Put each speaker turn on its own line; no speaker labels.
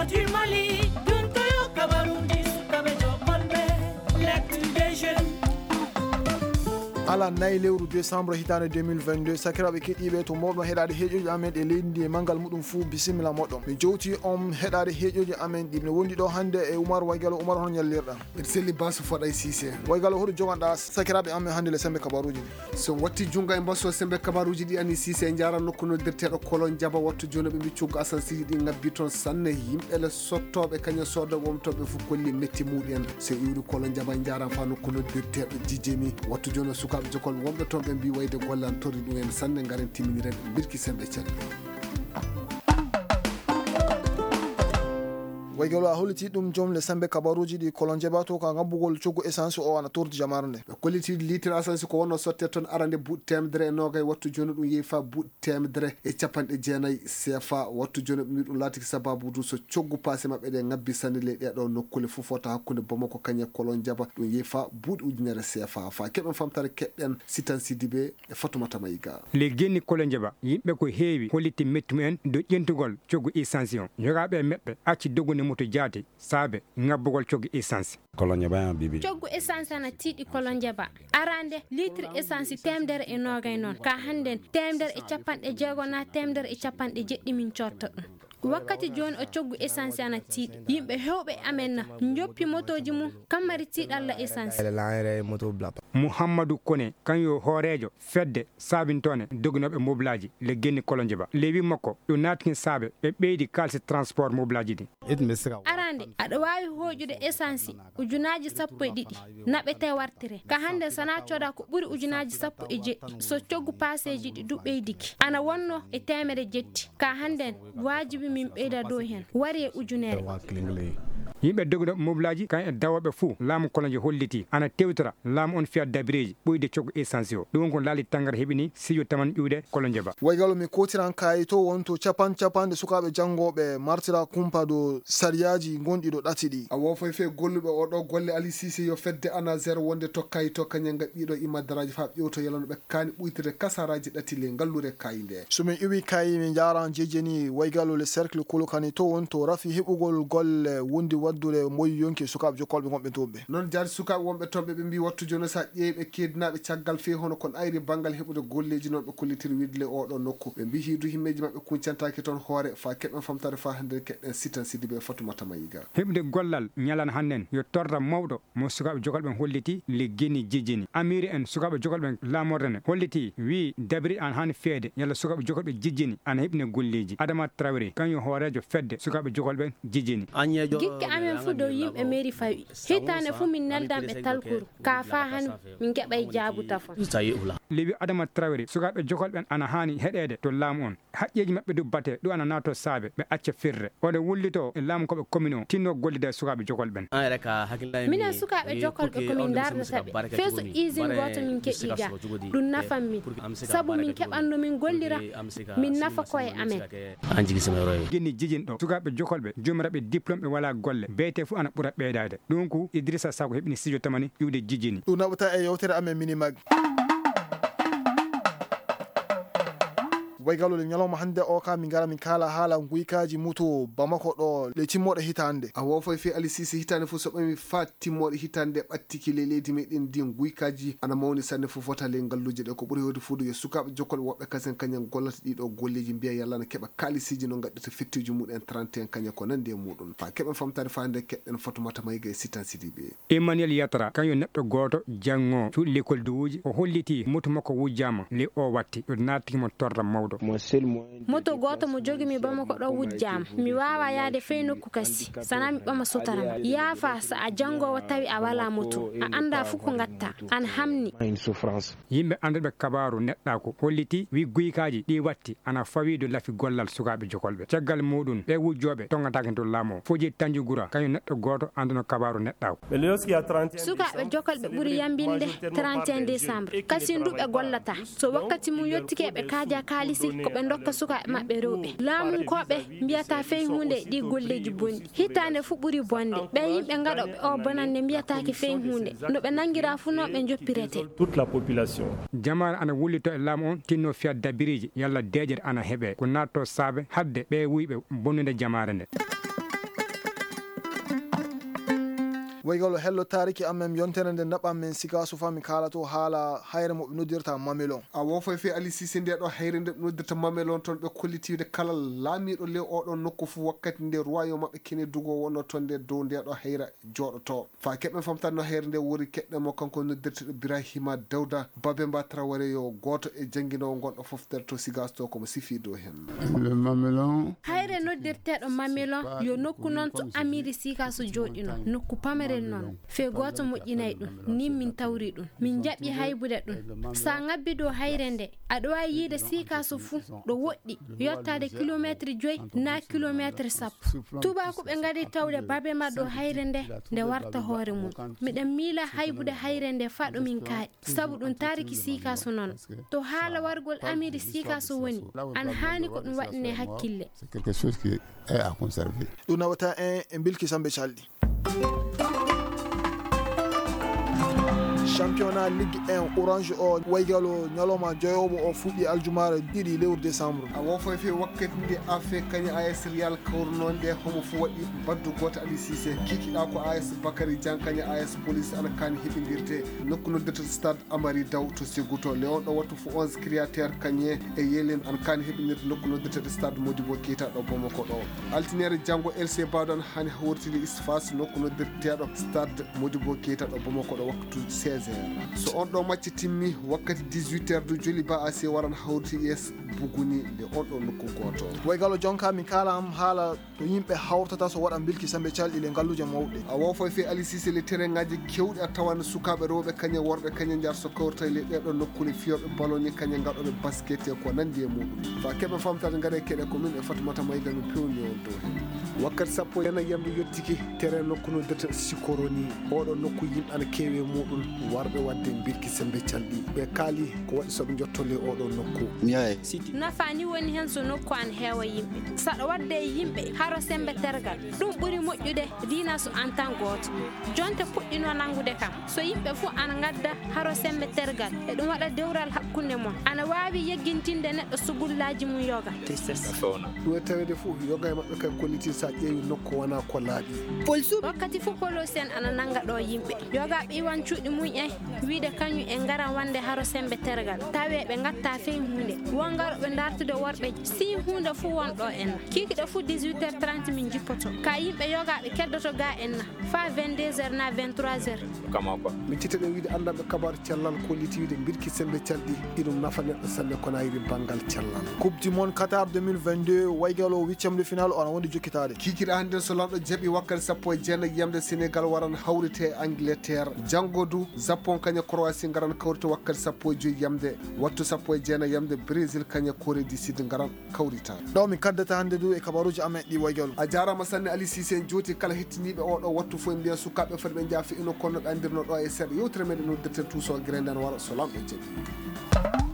du Mali, Duntoyo Kabarundi, Sukabe Jokolbe, l'actu des jeunes.
ala nayi lewru décembre hitande 2022 sakiraɓe keɗiɓe to moɗon heɗade heeƴoji amen ɗe leydi e manggal muɗum fou bisimilla moɗon mi jowti on heɗade heeƴoji amen ɗi ne wondi ɗo hande e Oumar Waygalo. Oumar hono ñallirɗa?
mbiɗa selli basu foɗay Cissé.
Waygalo hoɗo joganɗa sakiraɓe amen hande le sembe kabaruji ɗi?
so watti junga e mbasso sembe kabaruji ɗi ani Cissé jaran nokku noddirteɗo kolon jaba wattu joni ɓe mbi cuggo Assane Sidi ɗi ngabbi toon sanne yimɓe le sottoɓe kañum sodoɓe womtoɓe fof kolli metti muɗen so iwri kolon jaba jaran fa nokku noddirteɗo jijjeni wattu joni sukaɓe jokol wonɓe toon ɓe mbi wayde gollan tori ɗumen sanne garen timminiren birki sembe calli.
Waygalo a holliti ɗum jomle sembe kabaruji ɗi kolon jebato ka ngabbugol coggu essence o wana tourdi jamare nde.
ɓe kolliti litre essence ko wonno sotte toon arande buuɗi temedere e nogay wattu joni ɗum yeehi fa buuɗi temedere e capanɗe jeenayyi CFA wattu joni ɓe mbi ɗum laatiki sababu du so coggu passé mabɓe ɗe ngabbi sanne ley ɗeɗo nokkule fof wota hakkude Bamako kañe kolon jaba ɗum yeehi fa buuɗi ujunere CFA fa keɓen famtare keɓɗen Sitan Sidibé e Fatoumata Mayiga.
le genni kolon jaba yimɓe ko heewi holliti metti mumen do ƴentugol coggu essence on jogaɓe meɓɓe acci doggune moto jaati saabe ngabbugol coggu essence.
kolon jaba bibi
coggu essence ana tiiɗi kolon jaba arande litre essence temedere e nogay noon ka handen temedere e capanɗe jeegom na temedere e capanɗe jeɗɗi min cotta ɗum wakkati joni o coggu essence ana tiiɗi yimɓe hewɓe amen na joppi motoji mum kammari tiiɗalla essence.
Mouhamadou Kone kanyo hoorejo fedde sabintone dognoɓe moblaji le genni kolon jaba lewi makko ɗo natkin saabe ɓe ɓeydi kalse transport moblaji ɗi.
arande aɗa wawi hoƴude essence ujunaji 12 naɓete wartire ka hande sana coda ko ɓuuri ujunaji 17 so coggu passeji ɗi du ɓeydiki ana wonno e temere jetti ka handen wajibi min ɓeyda dow hen wari e ujunere.
yimɓe dogno moblaji kan e dawoɓe fou laamu kolonje holliti ana tewtora laamu on fiya dabireji ɓoyde coggu essence o ɗum ko laali tangara heeɓini sijo taman ƴuuɗe kolon jaba.
Waygalo mi kotiran kayi to wonto capanɗe sukaɓe jangoɓe martira kumpa do sariyaji gonɗi ɗo ɗati ɗi.
a wofoy fe golluɓe oɗo golle Ali Cissé yo fedde ana zéro wonde tokkayi to kañum gaɓɓiɗo imaddaraji fa ƴewto yalanoɓe kaani ɓuytire kasaraji ɗati le ngallure kayi nde.
somin iwi kayi min jaran jejeni Waygalo le cercle kolokani to wonto rafi heɓugol golle wondi waddure moyi yonki sukaɓe jokkolɓe gonɓe toɓɓe
noon jaari sukaɓe wonɓe toɓɓe ɓe mbi wattu joni sa ƴeeɓe keedinaɓe caggal fe hono kon ayri banggal heɓude golleji noon ɓe kollitiri widle oɗo nokku ɓe mbi hiidu himmeji mabɓe kuncantaki toon hoore fa keɓen famtare fa hande keɗɗen Sitan Sidibé Fatoumata Mayiga.
heɓde gollal ñalan hannen yo torda mawɗo mo sukaɓe jokolɓen holliti le genni jijjini amiri en sukaɓe jokolɓen lamorde ne holliti wi dabiri an hani feede yalla sukaɓe jokolɓe jijjini ana heɓine golleji. Adama Traoré kañum hoorejo fedde sukaɓe jokolɓen jijjini.
gikki amen fu dow yimɓe mairie fawi hitande fu min neldanɓe talkuru ka fa han min keɓay jaabu tafon.
lewi Adama Traoré sukaɓe jokolɓen ana hani heɗede to laamu on haƴƴeji mabɓe du bate ɗo ana nato saabe ɓe acca firre oɗo wullito e laamu koɓe commune o tinno gollide sukaɓe jokolɓen.
minen sukaɓe jokolɓe komin dardataɓe feeso usine goto min keɓi ga ɗum nafan min saabu min keɓanno min gollira min nafa koye amen.
genni jijin ɗo sukaɓe jokolɓe jomiraɓe diplôme ɓe wala golle beete fu ana ɓuura ɓeydade ɗum ko Idrissa Sako heɓini studio tamani ƴiwde jijjini.
ɗum naɓata e yewtere amen minimag. Waygalo le ñalawma hande o ka min gara min kala haala guykaji muto Bamako ɗo le timmoɗe hitande.
a wofoy fe Ali Cissé hitande fof so ɓami fa timmoɗe hitande ɓattiki le leydi meɗen ndi guykaji ana mawni sanne fof wota le ngalluji ɗe ko ɓuuri hewde fuudu yo sukaɓe jokkolɓe woɓɓe kasen kañum gollata ɗiɗo golleji mbiya yalla ne keɓa kalisiji no gaɗɗata fettiji muɗen 31 kañum ko nandi e muɗum fa keɓen famtade fa nde keɗɗen Fatoumata Mayiga e Sitan Sidibé.
Emmanuel Yatara kañum neɗɗo goto janggo cuuɗi l'école de wuuji o holliti moto makko wujjama le o watti ɗo nattikimo torra mawɗo.
moto goto mo jogimi Bamako ɗo wujjama mi wawa yaade fey nokku kasi sana mi ɓama sutarama yaafa sa a jangowo tawi a wala moto a anda fu ko gatta an hamni.
yimɓe anduɓe kabaru neɗɗako holliti wi guykaji ɗi watti ana fawi do lafi gollal sukaɓe jokolɓe caggal muɗum ɓe wujjoɓe tongatake to laamo foji Tanji Gura kañum neɗɗo goto anduno kabaru neɗɗako.
sukaɓe jokolɓe ɓuuri yambinde 31 décembre kasi nduɓe gollata so wakkati mum yettike ɓe kaaja kalisi ko ɓe dokka sukaɓe mabɓe rewɓe laamunkoɓe mbiyata fey hunde ɗi golleji bonɗi hitande fu ɓuuri bonde ɓe yimɓe gaɗoɓe o bonande mbiyatake fey hunde no ɓe nanguira fu no ɓe joppirete.
jamare ana wullito e laamu on tinno fiya dabiriji yalla deejere ana heeɓe ko natto saabe hadde ɓe wuyɓe bonnude jamare nde.
waygalo hello tariki amem yontere nde naɓam men sika so fami kala to haala hayre mo ɓe noddirta Mamelon.
a wofo fe Ali Cissé nde ɗo hayre nde ɓe noddirta Mamelon toon ɓe kollitiwde kala laamiɗo lew oɗon nokku fu wakkati nde royaume maɓɓe kene dugo wonno toon nde dow nde ɗo hayra joɗoto fa keɓɓen famtan no hayre nde wori keɗɗemo kanko noddirteɗo Birahima Dawda Babemba Traoré yo goto e jangguinowo gonɗo foftere to Sigas to komo sifi dow hen.
hayre noddirteɗo Mamelon yo nokku noon to Amiri Sikaso jooɗino nokku pamarel noon fe goto moƴƴinay ɗum nin min tawri ɗum min jaɓi haybude ɗum sa ngabbi dow hayre nde aɗa wawi yiide Sikaso fuu ɗo woɗɗi yottade kilométre 5 na kilométre 10 tubako ɓe ngari tawde Babemba dow hayre nde warta hoore mum miɗen miila haybude hayre nde fa ɗumin kaaƴ sabu ɗum tariki Sikaso noon to haala wargol Amiri Sikaso woni an hani ko ɗum waɗine hakkille
ɗum nawata en bilki sambe calɗi. championnat ligue 1 orange o waygalo ñaloma joyomo o fuɗɗi aljumare 2 lewru décembre.
a wofo fe wakkati nde afe kañum AS Real kawruno nde homo fu waɗi baddu goto Ali Cissé kikiɗa ko AS Bakary Dian kañum AS Police alakani heɓidirte nokku noddete stade Amari Daw to Ségou to le on ɗo wattu fu 11 créateur kañe e yelen an kani heɓinirde nokku noddete stade Modibo Keita ɗo Bamako ɗo altinere janggo LC Badon hani hawrtide Isfas nokku noddirteɗo stade Modibo Keita ɗo Bamako ɗo waktu 16h so on ɗo match timmi wakkati 18h du joli ba AC waran hawrti yes buguni le on ɗo nokku goto
waygalo jonka mi kalam haala to yimɓe hawrtata so waɗan bilki sambe calɗi le ngalluje mawɗe
a wofo fe Ali Cissé le terraingaji kewɗi a tawan sukaɓe rewɓe kañe worɓe kañe jar so kawrta le ɗeɗo nokkule fiyoɓe balloni kañe gaɗoɓe basket e ko nandi e muɗum fa keɓe famtade gaɗe keɗe ko min e Fatimata Maïga no pewni on dow hen wakkati sappo ena yamde yettiki terrain nokku no dete Sikoroni oɗo nokku yimɓe ana keewe muɗum warɓe wadde birki sembe calɗi ɓe kaali ko waɗi soɓe jottole oɗo nokku
nafani woni hen so nokku an heewa yimɓe saɗa wadde yimɓe haro sembe tergal ɗum ɓuuri moƴƴude dina so en tant goto jonte puɗɗino nangude kam so yimɓe fuu ana gadda haro sembe tergal e ɗum waɗa dewral hakkunde mon ana wawi yeggintinde neɗɗo sugullaji mum yoga
ɗum e tawede fuu yoga e maɓɓe kay kolliti sa ƴeewi nokku wona ko laaɓi
wakkati fuu polosi en ana nanga ɗo yimɓe yoga ɓiwan cuuɗi mum e wiide kañum e ngara wande haro sembe tergal tawe ɓe gatta fey hunde won garoɓe dartude worɓe si hunde fuu wonɗo enna kikiɗo fuu 18h30 min jippoto ka yimɓe yogaɓe keddoto ga enna fa 22h na 23h
mi tita ɗen wiide andanɓe kabaru cellal kolliti wiide birki sembe calɗi iɗum nafa neɗɗo sanne kono ayri banggal cellal
coupe du monde Qatar 2022 waygalo 8e de finale ona wondi jokkitade
kikiɗa hande so lamɗo jaaɓi wakkati 19 yamde Sénégal waran hawrite Angleterre janggodu Japon kaña Croatie garan kawrite wakkati 15 yamde wattu 19 yamde Brésil kaña Corée du Sud garan kawrita
ɗo mi kaddata hande du e kabaruji amen ɗi waygalo
a jarama sanne Ali Cissé joti kala hettiniɓe oɗo wattu fo en mbiya sukaɓe foti ɓe jaafi ino konno ɗo andirno ɗo e seeɗa yewtere meɗen noddirten tuuso grenden wara so lamɗo jaaɓi